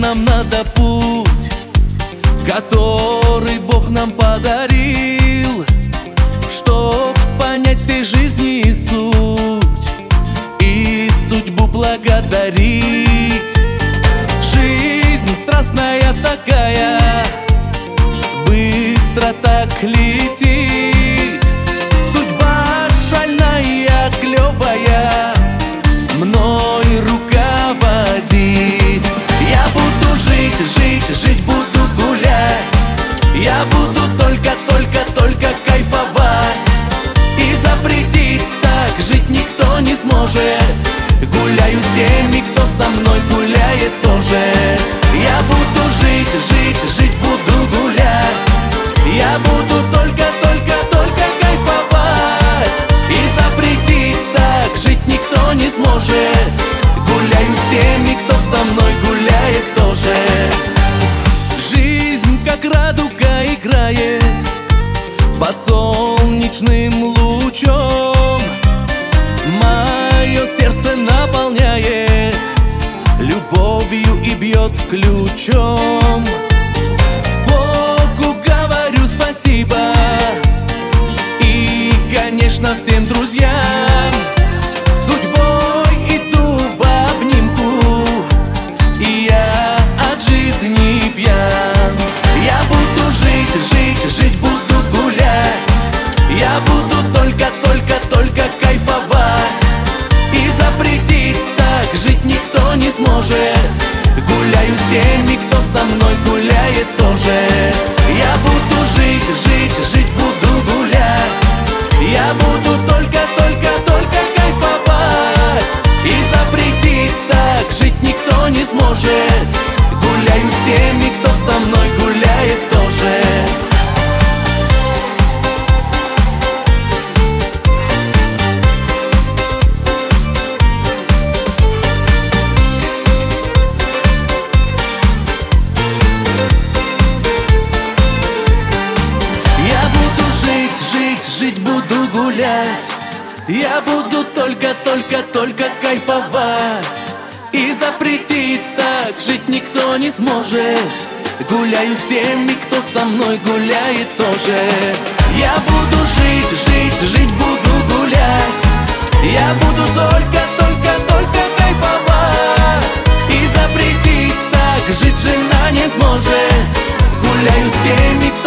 нам надо путь, который Бог нам подарил, чтоб понять всей жизни суть и судьбу благодарить. Жизнь страстная такая, быстро так летит. Судьба шальная, клевая, мной руководит. Я буду жить, жить, жить, буду гулять. Я буду только кайфовать. И запретить так жить никто не сможет. Гуляю с теми, кто со мной гуляет тоже. Я буду жить, жить, жить, буду гулять. Я буду только кайфовать. И запретить так жить никто не сможет. Гуляю с теми, кто со мной гуляет тоже. Жизнь как радуга играет под солнечным лучом. Мое сердце наполняет любовью и бьет ключом. Богу говорю спасибо и, конечно, всем друзьям. Судьбой иду в обнимку, и я от жизни пьян. Я буду жить, жить, жить, буду гулять. Я буду только кайфовать. И запретить так жить никто не сможет. Гуляю с теми, кто со мной гуляет тоже. Я буду жить, жить, жить, буду гулять. Я буду только кайфовать. И запретить так жить никто не сможет. Гуляю с теми, кто со мной гуляет тоже. Жить буду гулять. Я буду только кайфовать. И запретить так жить никто не сможет. Гуляю с теми, кто со мной гуляет тоже. Я буду жить, жить, жить, буду гулять. Я буду только кайфовать. И запретить так жить жена не сможет. Гуляю с теми,